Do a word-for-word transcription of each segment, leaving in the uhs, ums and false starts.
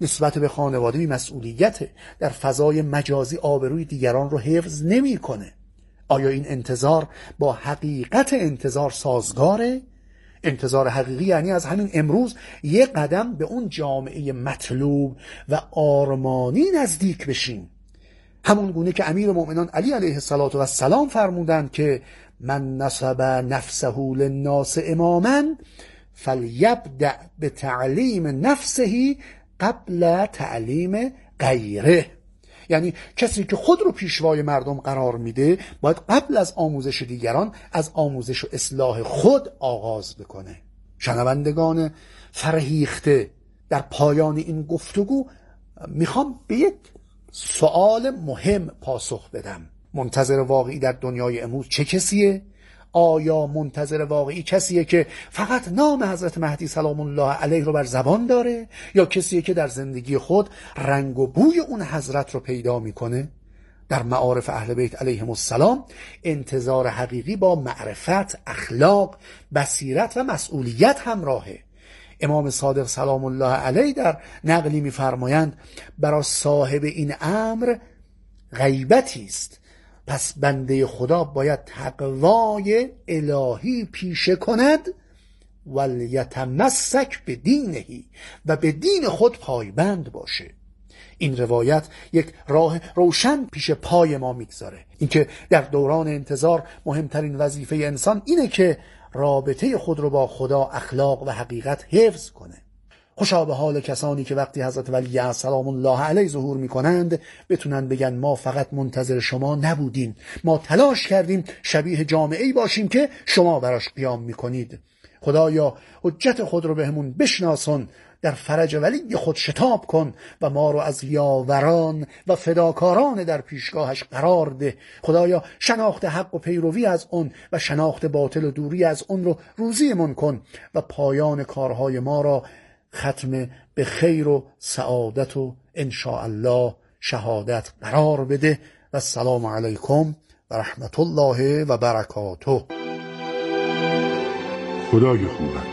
نسبت به خانواده بی‌مسئولیته، در فضای مجازی آبروی دیگران رو حفظ نمی‌کنه. آیا این انتظار با حقیقت انتظار سازگاره؟ انتظار حقیقی یعنی از همین امروز یک قدم به اون جامعه مطلوب و آرمانی نزدیک بشیم، همون گونه که امیر مؤمنان علی علیه السلام فرمودند که من نصب نفسه للناس اماما فلیبدأ بتعلیم نفسه قبل تعلیم غیره. یعنی کسی که خود رو پیشوای مردم قرار میده باید قبل از آموزش دیگران از آموزش و اصلاح خود آغاز بکنه. شنوندگان فرهیخته، در پایان این گفتگو میخوام به یک سوال مهم پاسخ بدم. منتظر واقعی در دنیای امروز چه کسیه؟ آیا منتظر واقعی کسیه که فقط نام حضرت مهدی سلام الله علیه رو بر زبان داره، یا کسیه که در زندگی خود رنگ و بوی اون حضرت رو پیدا میکنه؟ در معارف اهل بیت علیهم السلام انتظار حقیقی با معرفت، اخلاق، بصیرت و مسئولیت همراهه. امام صادق سلام الله علیه در نقلی میفرمایند برای صاحب این امر غیبتی است، پس بنده خدا باید تقوای الهی پیشه کند ولیتمسک به دینه و به دین خود پایبند باشه. این روایت یک راه روشن پیش پای ما میگذاره، اینکه در دوران انتظار مهمترین وظیفه انسان اینه که رابطه خود رو با خدا، اخلاق و حقیقت حفظ کنه. خوشا به حال کسانی که وقتی حضرت ولی سلام الله علیه ظهور میکنند بتونن بگن ما فقط منتظر شما نبودیم، ما تلاش کردیم شبیه جامعه‌ای باشیم که شما براش قیام میکنید. خدایا حجت خود رو بهمون بشناسون، در فرج ولی خود شتاب کن و ما رو از یاوران و فداکاران در پیشگاهش قرار ده. خدایا شناخت حق و پیروی از اون و شناخت باطل و دوری از اون رو روزیمون کن و پایان کارهای ما را ختم به خیر و سعادت و انشاءالله شهادت قرار بده. و السلام علیکم و رحمت الله و برکاته. خدای خوبم،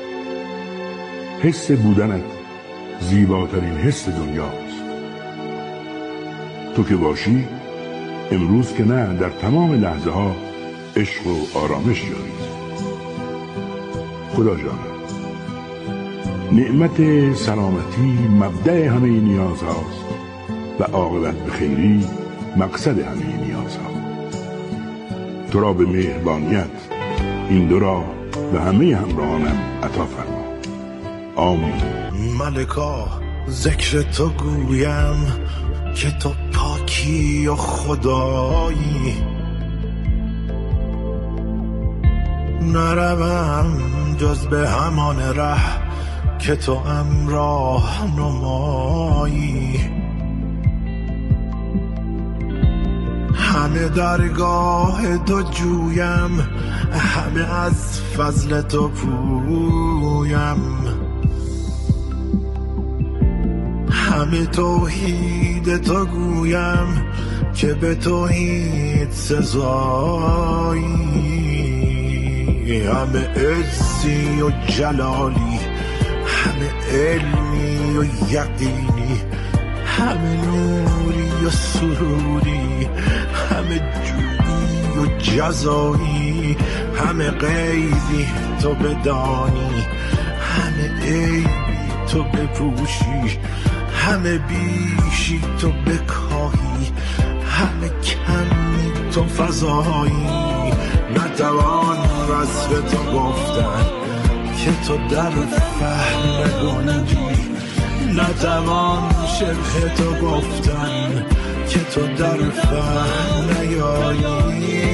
حس بودنت زیباترین حس دنیاست. تو که باشی امروز که نه، در تمام لحظه ها عشق و آرامش جاریست. خدا جانم، نعمت سلامتی مبدأ همه نیاز هاست و عاقبت به خیری مقصد همه نیاز ها. تو را به مهربانیت این دو را به همه همراهانم عطا فرما. آمین. ملکا ذکر تو گویم که تو پاکی و خدایی، نروم جز به همان ره که تو امراه نمایی. همه درگاه تو جویم، همه از فضل تو پویم، همه توحید تو گویم که به توحید سزایی. همه عزی و جلالی، همه علمی و یقینی، همه نوری و سروری، همه جودی و جزایی، همه غیبی تو بدانی، همه عیبی تو بپوشی، همه بیشی تو بکاهی، همه کمی تو فضایی. نتوان وصف تو گفتن که تو در فهم نگنجی، نتوان شبه تو گفتن که تو در فهم نیایی.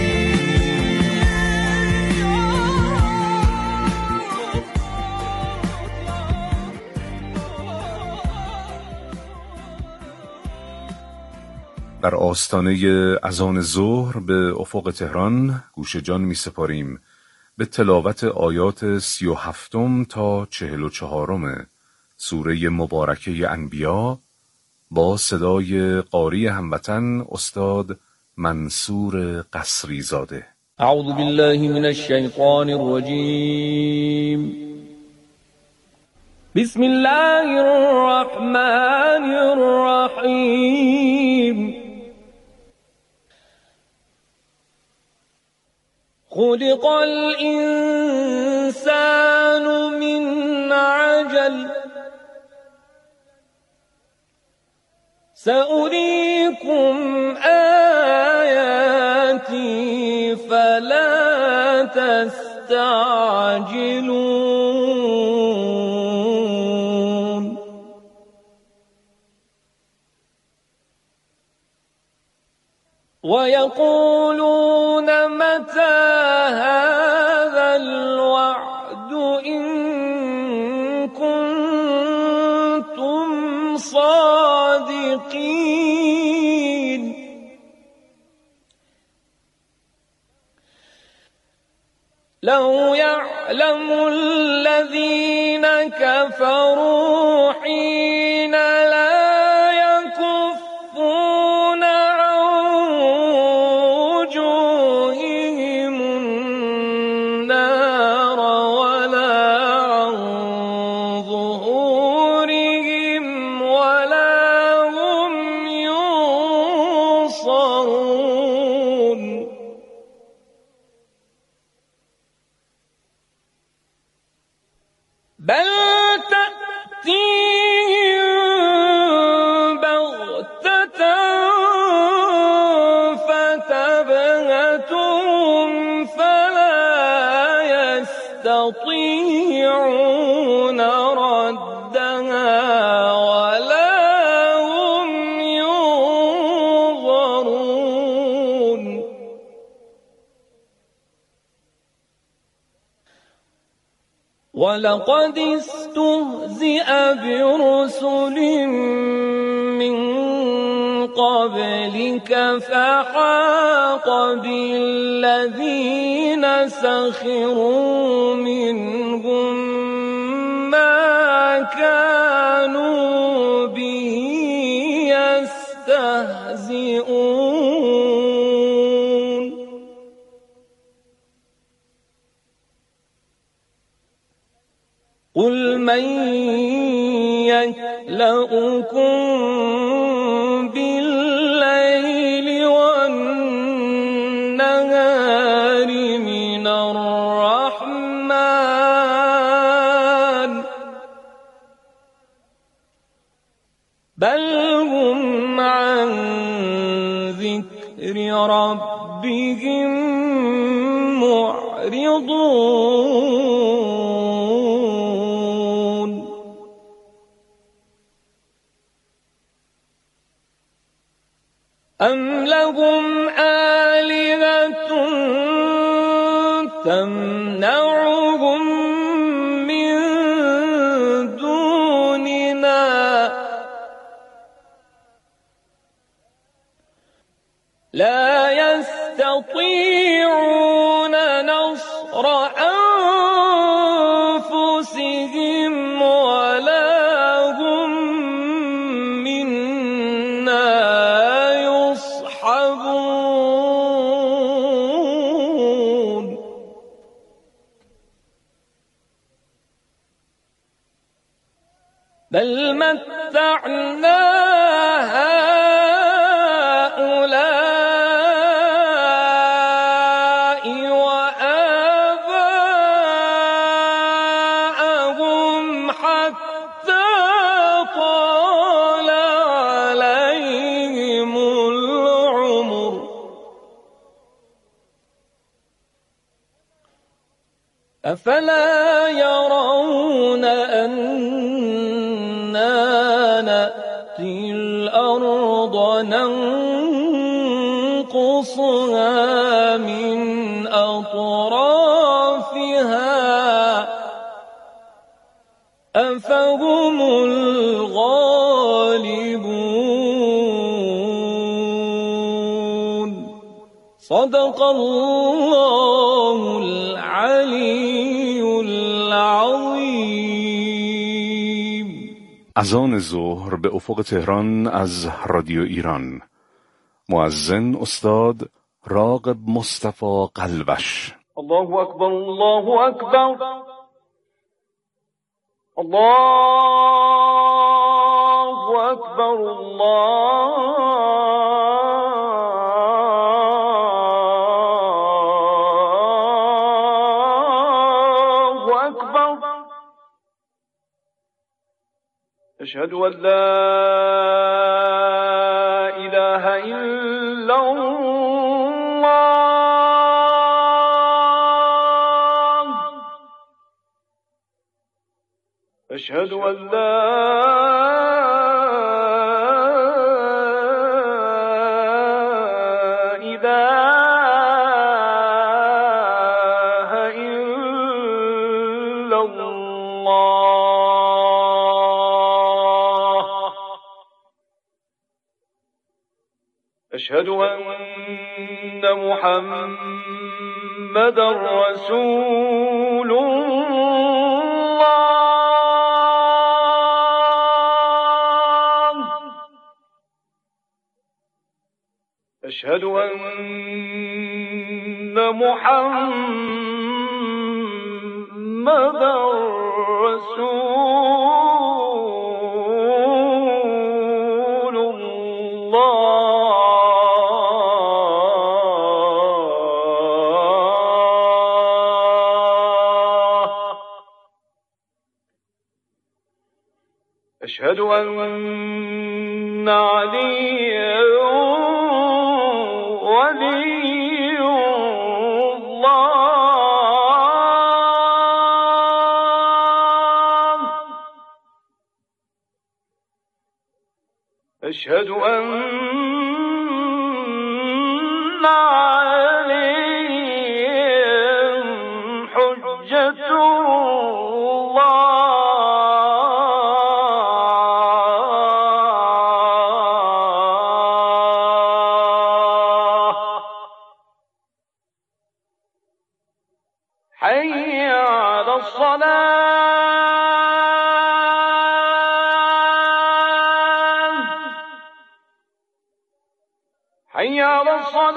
در آستانه اذان ظهر به افق تهران گوش جان می سپاریم به تلاوت آیات سی و هفتم تا چهل و چهارم سوره مبارکه انبیا با صدای قاری هموطن استاد منصور قصری زاده. اعوذ بالله من الشیطان الرجیم. بسم الله الرحمن خلق الإنسان من عجل سأريكم آياتي فلا تستعجلون ويقولون متى هذا الوعد إن كنتم صادقين لو يعلم الذين كفروا حين لا يكفون عن وجوههم النار ولا عن ظهورهم ولا هم ينصرون بل تأتيهم بغتة فتبهتهم فلا يستطيعون ردها ولا هم ينظرون ولقد استهزئ برسل من قبلك فحاق بالذين سخروا منهم ما كانوا به يستهزئون قل من يكلؤكم بالليل والنهار من الرحمن بل هم عن ذكر ربهم معرضون أم لهم آلهة تمنعهم من دوننا لا يستطيعون نصر أنفسهم ولا هم منا يصحبون بل متعنا هؤلاء وآباءهم حتى طال عليهم العمر أفلا يرون أنا نأتي الأرض ننقصها من أطرافها أفهم الغالبون صدق الله العلي العظیم. اذان ظهر به افق تهران از رادیو ایران. مؤذن استاد راغب مصطفی قلبش. الله اکبر الله اکبر الله اکبر الله أشهد أن لا إله إلا الله. أشهد أن لا إله إلا الله. أشهد أن محمدا رسول الله. أشهد أن محمدا رسول الله. أشهد أن عليا ولي الله. أشهد أن عليا حجة حي على الصلاة. حي على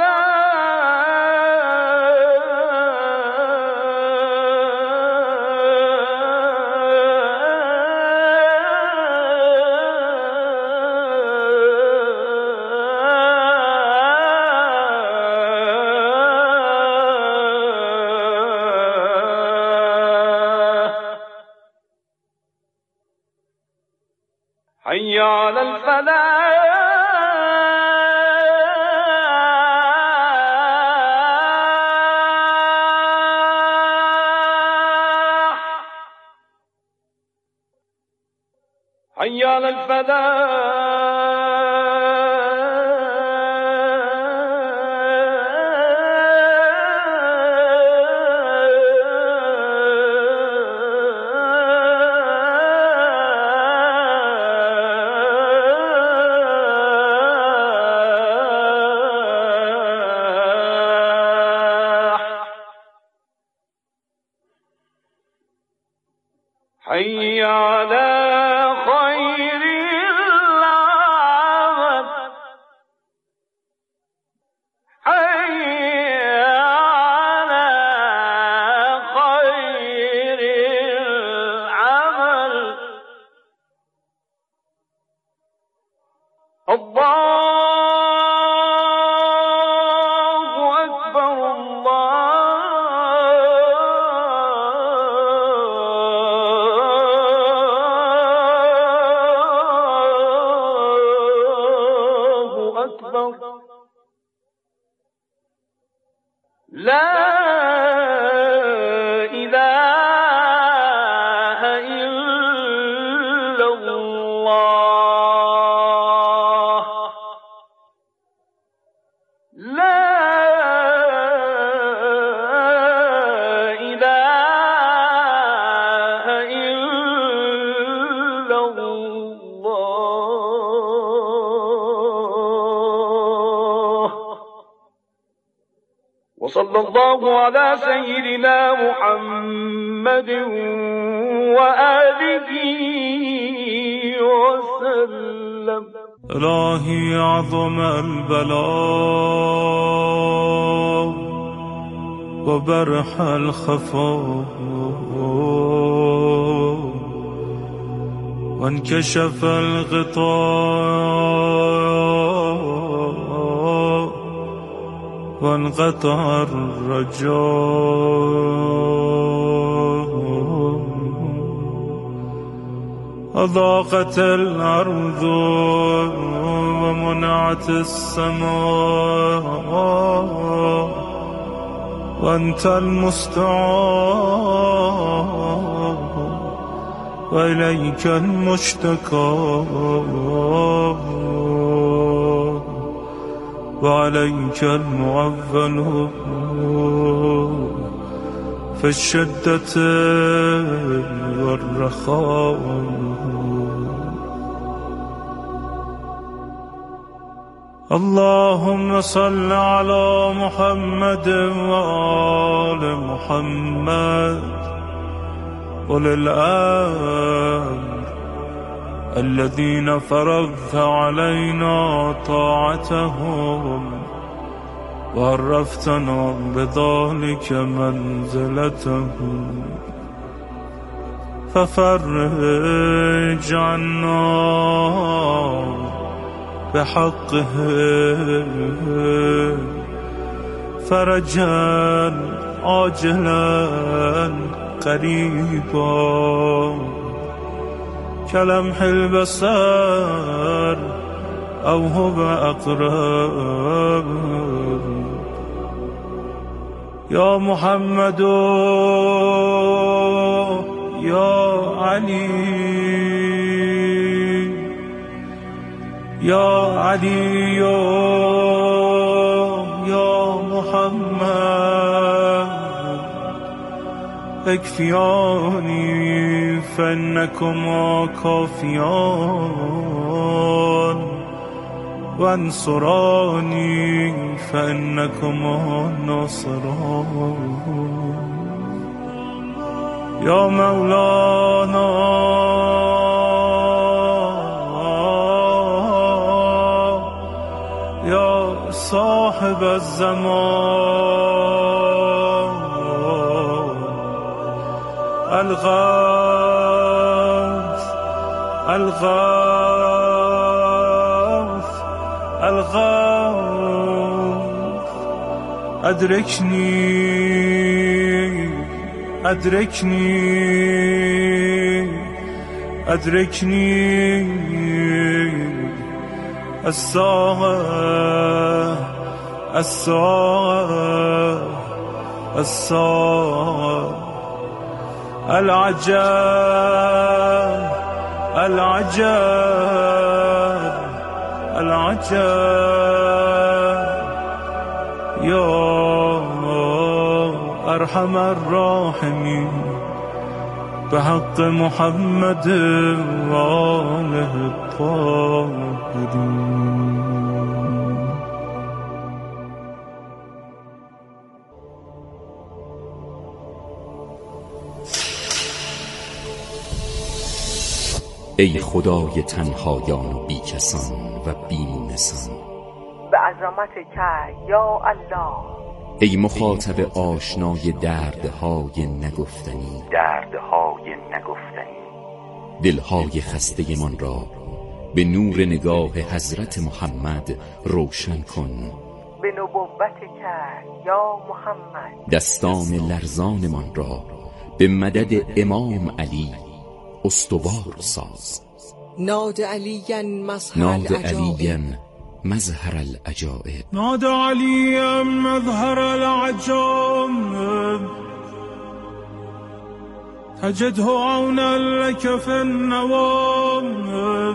حي على الفلاح. حي على حي على خير العمل. حي على خير العمل. الله أكبر الله أكبر. لا إله إلا الله. لا إله إلا الله. وصلى الله على سيدنا محمد وآله وسلم. إلهي عظم البلاء وبرح الخفاء وانكشف الغطاء وانقطع الرجاء. وضاقت الأرض ومنعت السماء وأنت المستعان وإليك المشتكى وعليك المعول في الشدة والرخاء. اللهم صل على محمد وآل محمد أولي الأمر الذين فرضت علينا طاعتهم وعرفتنا بذلك منزلتهم ففرج عنا بحقه فرجا عاجلا قريبا كلمح البصر أو هو أقرب. يا محمد يا علي يا علي يا محمد اكفياني فإنكما كافيان وانصراني فإنكما ناصران. يا مولانا يا صاحب الزمان الغوث الغوث الغوث أدركني أدركني أدركني الساعة الساعة الساعة العجب العجب العجب. يا أرحم الراحمين بحق محمد وآله الطاهرين. ای خدای تنهایان و بیکسان و بیمونسان، به عظمتک یا الله. ای مخاطب آشنای دردهای نگفتنی دردهای نگفتنی دلهای خسته من را به نور نگاه حضرت محمد روشن کن. به نبوتک یا محمد دستان لرزان من را به مدد امام علی استوار ساز. ناد علیاً مظهر ناد العجائب علیاً مظهر العجائب ناد علیاً مظهر العجائب تجده عونا لك في النوام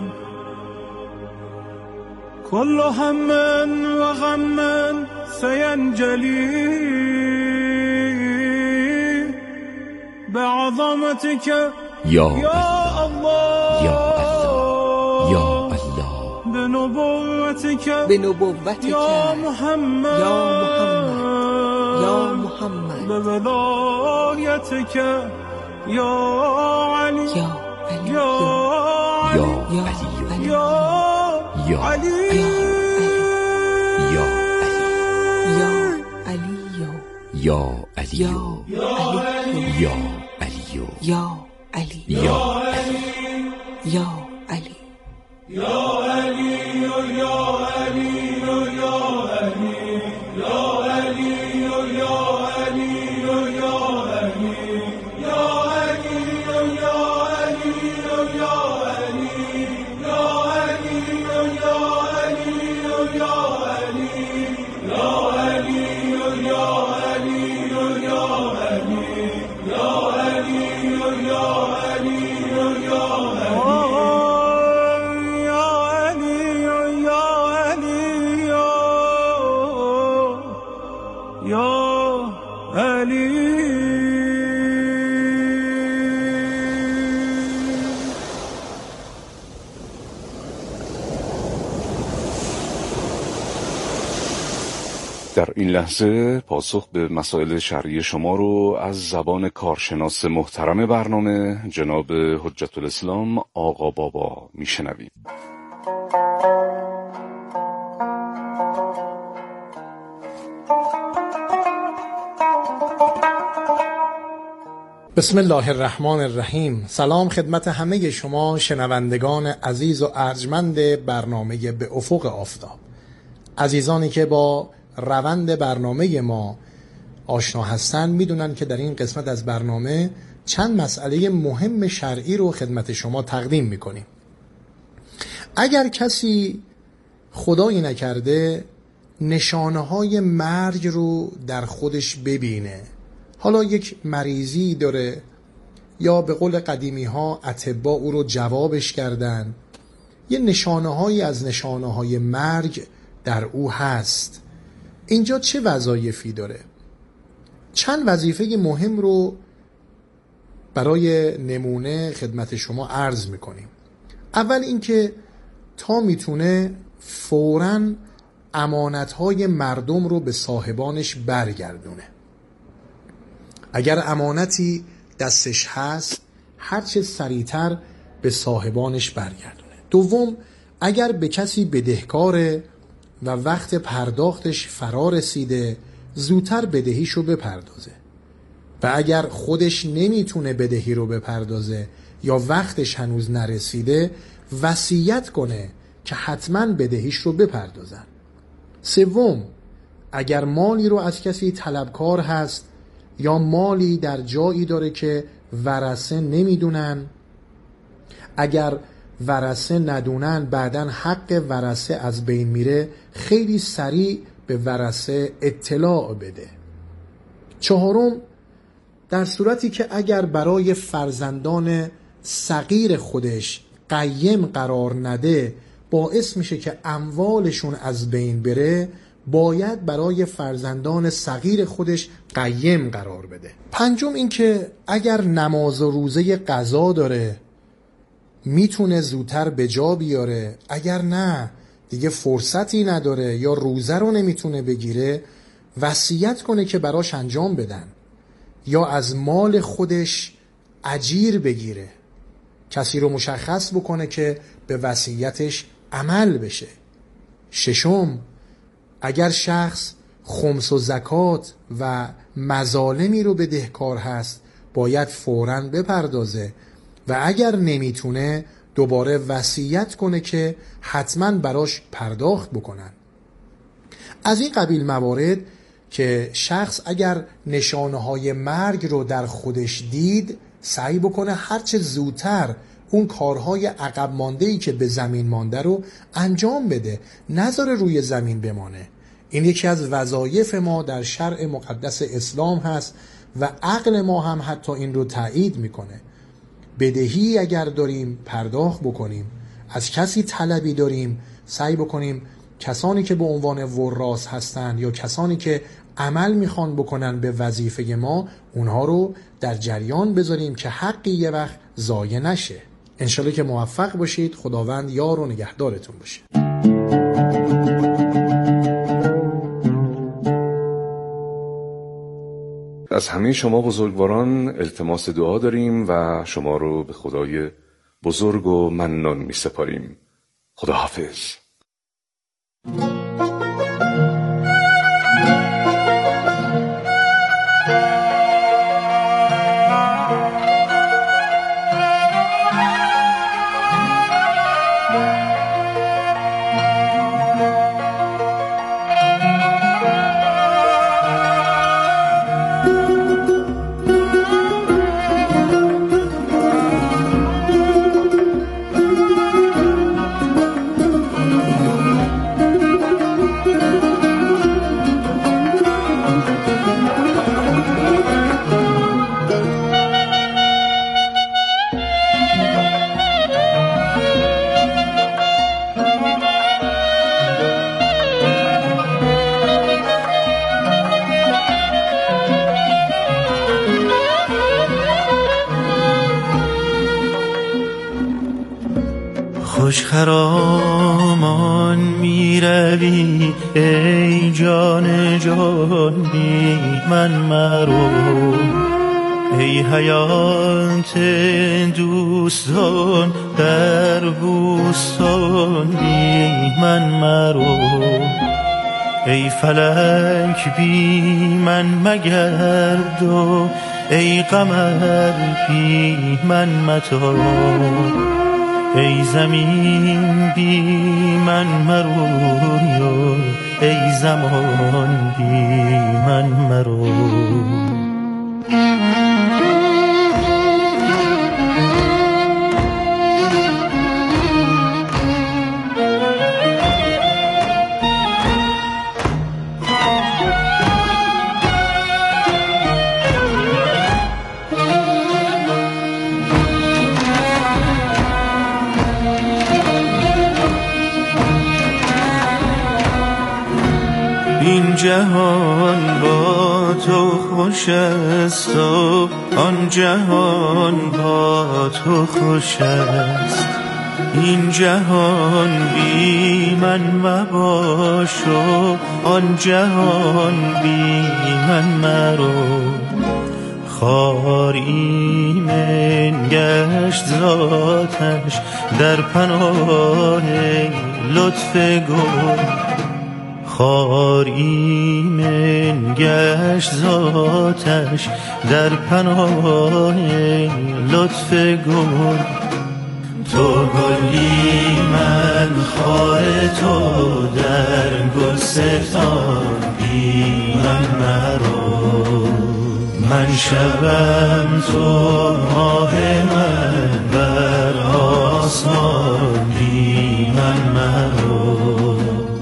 كل هم وغم سينجلي بعظمتك یا يا الله یا الله یا الله بنبوتك بنبوتك يا محمد يا محمد يا محمد بولايتك يا علي يا علي يا یا علي علی يا یا علي یا علي یا علی يا علي یا علی يا علي یا يا علي يا علي يا علي يا علي يا علي يا علي يا علي يا علي يا علي يا علي در این لحظه پاسخ به مسائل شرعی شما رو از زبان کارشناس محترم برنامه جناب حجت الاسلام آقا بابا میشنویم. بسم الله الرحمن الرحیم. سلام خدمت همه شما شنوندگان عزیز و ارجمند برنامه به افق آفتاب. عزیزانی که با روند برنامه ما آشنا هستند میدونن که در این قسمت از برنامه چند مسئله مهم شرعی رو خدمت شما تقدیم میکنیم. اگر کسی خدایی نکرده نشانه های مرگ رو در خودش ببینه، حالا یک مریضی داره یا به قول قدیمی ها اطباء او رو جوابش کردن، یه نشانه هایی از نشانه های مرگ در او هست، اینجا چه وظایفی داره؟ چند وظیفه مهم رو برای نمونه خدمت شما عرض میکنیم. اول اینکه تا میتونه فوراً امانتهای مردم رو به صاحبانش برگردونه. اگر امانتی دستش هست هرچه سریعتر به صاحبانش برگردونه. دوم، اگر به کسی بدهکاره و وقت پرداختش فرا رسیده زودتر بدهیش رو بپردازه و اگر خودش نمیتونه بدهی رو بپردازه یا وقتش هنوز نرسیده وصیت کنه که حتما بدهیش رو بپردازن. سوم، اگر مالی رو از کسی طلبکار هست یا مالی در جایی داره که ورثه نمیدونن، اگر ورثه ندونن بعدن حق ورثه از بین میره، خیلی سریع به ورثه اطلاع بده. چهارم، در صورتی که اگر برای فرزندان صغیر خودش قیم قرار نده باعث میشه که اموالشون از بین بره، باید برای فرزندان صغیر خودش قیم قرار بده. پنجم این که اگر نماز و روزه قضا داره میتونه زودتر به جا بیاره، اگر نه دیگه فرصتی نداره یا روزه رو نمیتونه بگیره وصیت کنه که براش انجام بدن یا از مال خودش اجیر بگیره، کسی رو مشخص بکنه که به وصیتش عمل بشه. ششم، اگر شخص خمس و زکات و مظالمی رو بدهکار هست باید فوراً بپردازه و اگر نمیتونه دوباره وصیت کنه که حتماً براش پرداخت بکنن. از این قبیل موارد که شخص اگر نشانه های مرگ رو در خودش دید سعی بکنه هرچه زودتر اون کارهای عقب مانده‌ای که به زمین مانده رو انجام بده، نذاره روی زمین بمانه. این یکی از وظایف ما در شرع مقدس اسلام هست و عقل ما هم حتی این رو تایید میکنه. بدهی اگر داریم پرداخت بکنیم، از کسی طلبی داریم سعی بکنیم کسانی که به عنوان وراث هستن یا کسانی که عمل میخوان بکنن به وظیفه ما اونها رو در جریان بذاریم که حقی یه وقت ضایع نشه. انشالله که موفق باشید. خداوند یار و نگهدارتون باشه. از همه شما بزرگواران التماس دعا داریم و شما رو به خدای بزرگ و منان می سپاریم. خدا حافظ. گمان می روی ای جان جان بی من مرو، ای حیات دوستان در بوستان بی من مرو، ای فلک بی من مگرد و ای قمر بی من متاب، ای زمین بی من مرو، ای زمان بی من مرو. این جهان با تو خوش است و آن جهان با تو خوش است، این جهان بی من مباش و آن جهان بی من مرو، خار ایمن گشت ذاتش در پناه لطف گل، خار ایمن گشت ذاتش در پناه لطف گل، تو گلی من خار تو در گلستان بی من مرو، من شبم تو ماه من بر آسمان بی من مرو.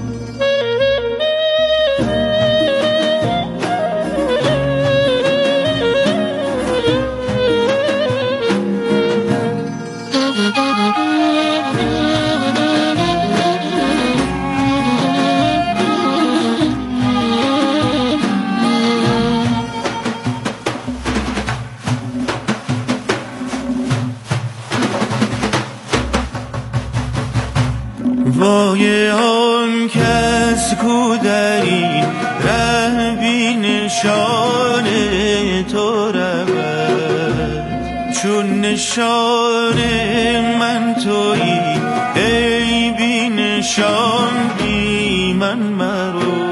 وای آن کس کو در این ره بی نشان تو رود، چون نشان من تویی ای بی نشان بی من مرو،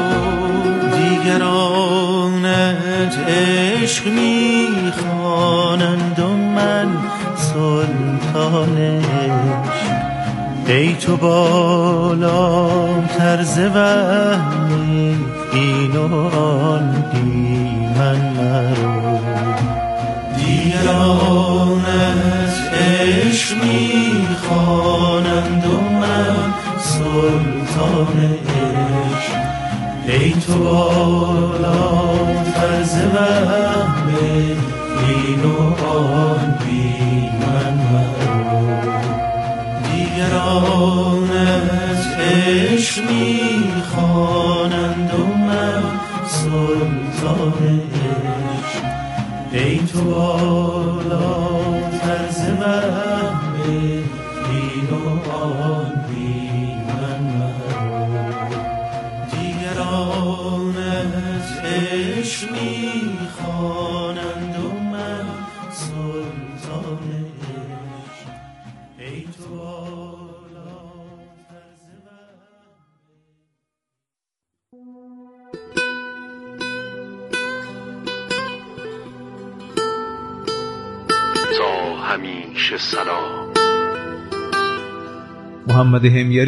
دیگرانت عشق می خوانند و من سلطان عشق، ای تو بالا طرز وهمی این و آن بی من مرو، دیگرانت عشق می خوانند و من سلطان عشق، ای تو بالا طرز وهمی این و آن بی من مرو، دیگرانت عشق می خوانند و من سلطان عشق، ای تو بالا طرز وهم این و آن بی من مرو، دیگرانت عشق می خوانند و من سلطان عشق، ای تو بالا طرز تا همیشه سلام. محمد حمیری